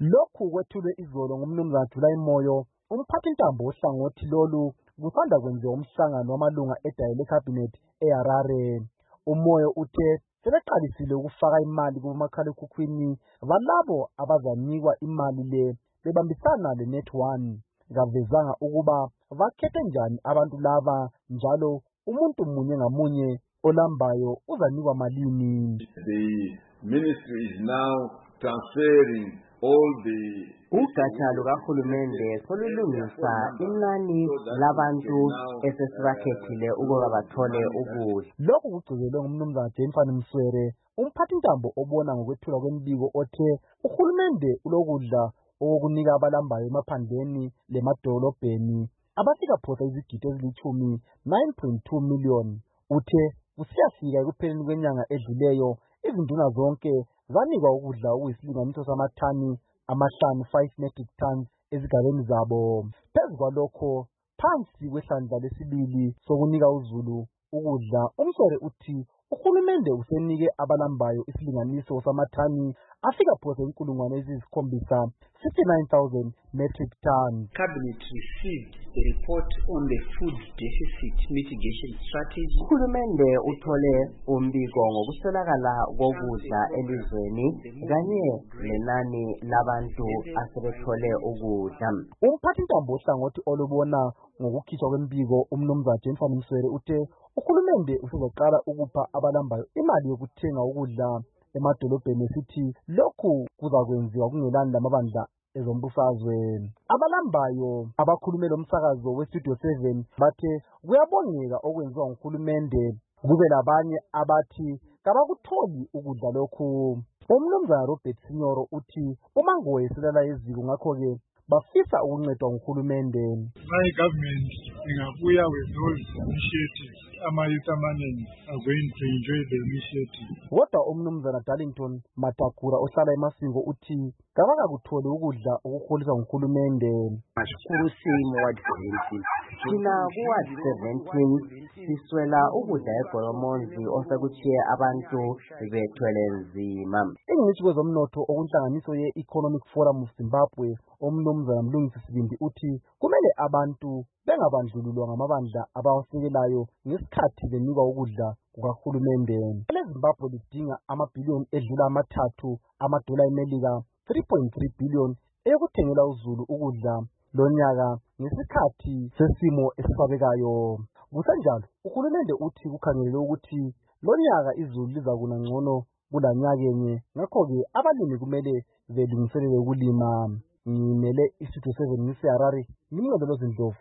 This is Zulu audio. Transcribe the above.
Lokhu kwethulwe izolo ngumnumzana July Moyo, umphathintambo ohlangothi lolu kusanda kwenziwa umhlangano wamalunga eDayi leCabinet eHarare. uMoyo uthe sebeqalisile ukufaka imali kumakhalekhukhwini balabo abazanikwa imali le bebambisana leNet1. Kavezanga ukuba bakhethe njani abantu laba njalo umuntu munye ngamunye olambayo uzanikwa malini. The ministry is now transferring all the ugatsha lukahulumende solulungisa inani labantu esesibakhethile ukuba bathole ukudla. Lokhu kugcizelwe ngumnumzana Jennifer Mswere, umphathintambo obona ngokwethulwa kwembiko othe uhulumende ulokudla okokunika abalambayo emaphandleni lemadolobheni abafika phose izigidi ezilithumi 9.2 million. Uthe kusiyafika ekupheleni kwenyanga edluleyo izinduna zonke zanikwa ukudla okuyisilinganiso samathani amahlanu 5 metric tons ezigabeni zabo. Phezu kwalokho, phansi kwehlandla lesibili sokunika uzulu ukudla, uMswere uthi uhulumende usenike abalambayo isilinganiso samathani afika phose 69,000 metric tons. Cabinet received the report on the food deficit mitigation strategy. Uhulumende uthole umbiko ngokuswelakala kokudla elizweni kanye lenani labantu asebethole ukudla. Umphathintambo ohlangothi olubona ngokukhishwa kwembiko umnumzana Jennifer Mswere uthe uhulumende usezoqala ukupha abalambayo imali yokuthenga ukudla emadolobheni esithi lokhu kuzakwenziwa kungelani lamabandla ezombusazwe. Abalambayo abakhulumela umsakazo weStudio 7 bathe kuyabongeka okwenziwa nguhulumende, kube labanye abathi kabakutholi ukudla lokhu. Umnumzana Robert Sinyoro uthi umangoye selala eziko ngakho-ke bafisa ukuncedwa nguhulumende. Government ingabuya with those initiatives, ama-youth amaningi are going to enjoy the initiative. Kodwa umnumzana Darlington Matakura ohlala eMasingo uthi kabakakutholi ukudla okuholiswa nguhulumende. Kusimo Ward 17 thina kuWard 17 siswela ukudla eGoromonzi osekuchiye abantu bethwele nzima. Ingcitshi kwezomnotho okunhlanganiso ye-Economic Forum of Zimbabwe umnumzana Mlungisi Sibindi uthi kumele abantu bengabandlululwa ngamabandla abawasekelayo ngesikhathi benikwa ukudla kukahulumende. Zimbabwe lidinga amabhiliyoni edlula amathathu amadola eMelika 3.3 billion eyokuthengela uzulu ukudla lonyaka ngesikhathi sesimo esisabekayo. Kusenjalo uhulumende uthi kukhangelelwe ukuthi lonyaka izulu lizakuna ngcono kulanyakenye, ngakho-ke abalimi kumele belungiselele ukulima. Ngimele iStudio 7 ngiseHarare, ngimnqobelo Zindlovu.